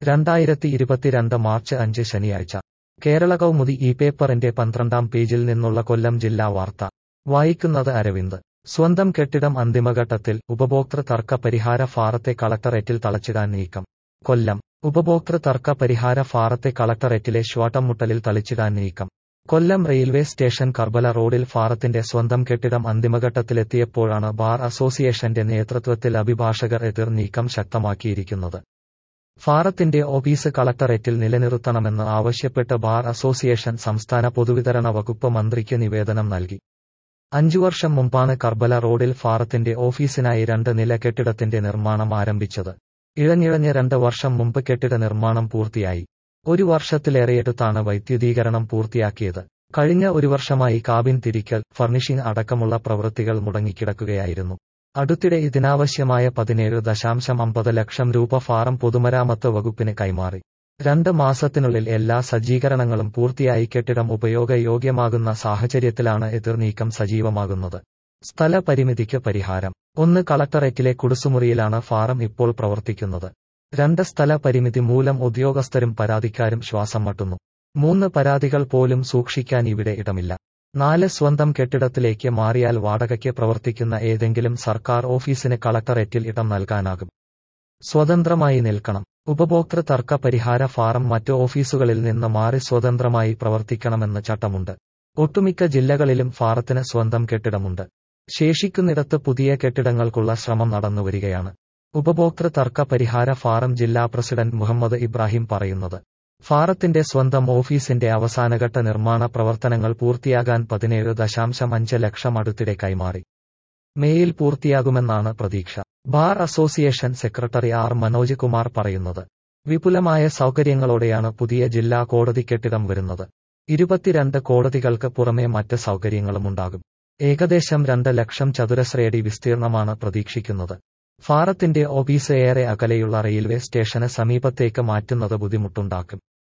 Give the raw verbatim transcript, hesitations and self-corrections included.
രണ്ടായിരത്തി ഇരുപത്തിരണ്ട് മാർച്ച് അഞ്ച് ശനിയാഴ്ച കേരള കൗമുദി ഈ പേപ്പറിന്റെ പന്ത്രണ്ടാം പേജിൽ നിന്നുള്ള കൊല്ലം ജില്ലാ വാർത്ത വായിക്കുന്നത് അരവിന്ദ്. സ്വന്തം കെട്ടിടം അന്തിമഘട്ടത്തിൽ, ഉപഭോക്തൃ തർക്ക പരിഹാര ഫാറത്തെ കളക്ടറേറ്റിൽ തളച്ചിടാൻ നീക്കം. കൊല്ലം. ഉപഭോക്തൃ തർക്ക പരിഹാര ഫാറത്തെ കളക്ടറേറ്റിലെ ശ്വാട്ടംമുട്ടലിൽ തളിച്ചിടാൻ നീക്കം. കൊല്ലം റെയിൽവേ സ്റ്റേഷൻ കർബല റോഡിൽ ഫാറത്തിന്റെ സ്വന്തം കെട്ടിടം അന്തിമഘട്ടത്തിലെത്തിയപ്പോഴാണ് ബാർ അസോസിയേഷന്റെ നേതൃത്വത്തിൽ അഭിഭാഷകർ എതിർ നീക്കം ശക്തമാക്കിയിരിക്കുന്നത്. ഫാറത്തിന്റെ ഓഫീസ് കളക്ടറേറ്റിൽ നിലനിർത്തണമെന്ന് ആവശ്യപ്പെട്ട് ബാർ അസോസിയേഷൻ സംസ്ഥാന പൊതുവിതരണ വകുപ്പ് മന്ത്രിക്ക് നിവേദനം നൽകി. അഞ്ചു വർഷം മുമ്പാണ് കർബല റോഡിൽ ഫാറത്തിന്റെ ഓഫീസിനായി രണ്ട് നില കെട്ടിടത്തിന്റെ നിർമ്മാണം ആരംഭിച്ചത്. ഇഴഞ്ഞിഴഞ്ഞ് രണ്ട് വർഷം മുമ്പ് കെട്ടിട നിർമ്മാണം പൂർത്തിയായി. ഒരു വർഷത്തിലേറെയെടുത്താണ് വൈദ്യുതീകരണം പൂർത്തിയാക്കിയത്. കഴിഞ്ഞ ഒരു വർഷമായി കാബിൻ തിരിക്കൽ, ഫർണിഷിംഗ് അടക്കമുള്ള പ്രവൃത്തികൾ മുടങ്ങിക്കിടക്കുകയായിരുന്നു. അടുത്തിടെ ഇതിനാവശ്യമായ പതിനേഴ് ദശാംശം അമ്പത് ലക്ഷം രൂപ ഫാറം പൊതുമരാമത്ത് വകുപ്പിന് കൈമാറി. രണ്ട് മാസത്തിനുള്ളിൽ എല്ലാ സജ്ജീകരണങ്ങളും പൂർത്തിയായി കെട്ടിടം ഉപയോഗയോഗ്യമാകുന്ന സാഹചര്യത്തിലാണ് എതിർനീക്കം സജീവമാകുന്നത്. സ്ഥല പരിമിതിക്ക് പരിഹാരം. ഒന്ന്, കളക്ടറേറ്റിലെ കുടുസുമുറിയിലാണ് ഫാറം ഇപ്പോൾ പ്രവർത്തിക്കുന്നത്. രണ്ട്, സ്ഥല പരിമിതി മൂലം ഉദ്യോഗസ്ഥരും പരാതിക്കാരും ശ്വാസം മട്ടുന്നു. മൂന്ന്, പരാതികൾ പോലും സൂക്ഷിക്കാൻ ഇവിടെ ഇടമില്ല. നാല്, സ്വന്തം കെട്ടിടത്തിലേക്ക് മാറിയാൽ വാടകയ്ക്ക് പ്രവർത്തിക്കുന്ന ഏതെങ്കിലും സർക്കാർ ഓഫീസിന് കളക്ടറേറ്റിൽ ഇടം നൽകാനാകും. സ്വതന്ത്രമായി നിൽക്കണം. ഉപഭോക്തൃ തർക്ക പരിഹാര ഫാറം മറ്റ് ഓഫീസുകളിൽ നിന്ന് മാറി സ്വതന്ത്രമായി പ്രവർത്തിക്കണമെന്ന് ചട്ടമുണ്ട്. ഒട്ടുമിക്ക ജില്ലകളിലും ഫാറത്തിന് സ്വന്തം കെട്ടിടമുണ്ട്. ശേഷിക്കുന്നിടത്ത് പുതിയ കെട്ടിടങ്ങൾക്കുള്ള ശ്രമം നടന്നുവരികയാണ്. ഉപഭോക്തൃ തർക്ക പരിഹാര ഫാറം ജില്ലാ പ്രസിഡന്റ് മുഹമ്മദ് ഇബ്രാഹിം പറയുന്നത്. ഫാറത്തിന്റെ സ്വന്തം ഓഫീസിന്റെ അവസാനഘട്ട നിർമ്മാണ പ്രവർത്തനങ്ങൾ പൂർത്തിയാകാൻ പതിനേഴ് ദശാംശം അഞ്ച് ലക്ഷം അടുത്തിടെ കൈമാറി. മേയിൽ പൂർത്തിയാകുമെന്നാണ് പ്രതീക്ഷ. Bar association secretary R Manoj Kumar പറയുന്നത്. വിപുലമായ സൗകര്യങ്ങളോടെയാണ് പുതിയ ജില്ലാ കോടതി കെട്ടിടം വരുന്നത്. ഇരുപത്തിരണ്ട് കോടതികൾക്ക് പുറമെ മറ്റ് സൗകര്യങ്ങളുമുണ്ടാകും. ഏകദേശം രണ്ട് ലക്ഷം ചതുരശ്രയടി വിസ്തീർണമാണ് പ്രതീക്ഷിക്കുന്നത്. ഫാറത്തിന്റെ ഓഫീസ് ഏറെ അകലെയുള്ള റെയിൽവേ സ്റ്റേഷന് സമീപത്തേക്ക് മാറ്റുന്നത് ബുദ്ധിമുട്ടുണ്ടാക്കും.